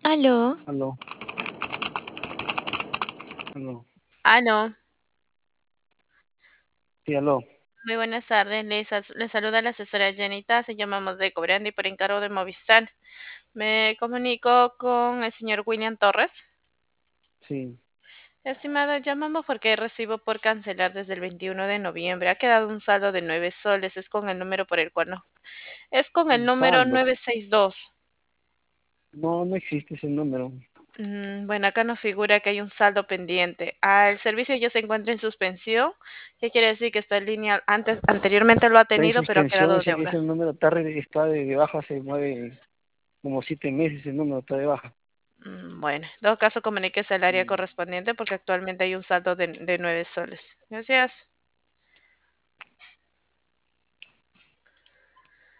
Aló, Aló, aló. aló, Sí, aló. muy buenas tardes. Les saluda la asesora Jenita. Se llamamos de Cobrandi por encargo de Movistar. Me comunico con el señor William Torres. Sí. Estimado, llamamos porque recibo por cancelar desde el 21 de noviembre. Ha quedado un saldo de 9 soles. Es con el número por el cual no. Es con el Un número saldo. 962. No, no existe ese número. Bueno, acá nos figura que hay un saldo pendiente. El servicio ya se encuentra en suspensión. ¿Qué quiere decir? Que está en línea anteriormente lo ha Está en tenido, pero ha suspensión, quedado ese deuda. número está de baja, se mueve como 7 meses, el número está de baja. Bueno, en todo caso, comuníquese al área Mm. correspondiente porque actualmente hay un saldo de 9 soles. Gracias.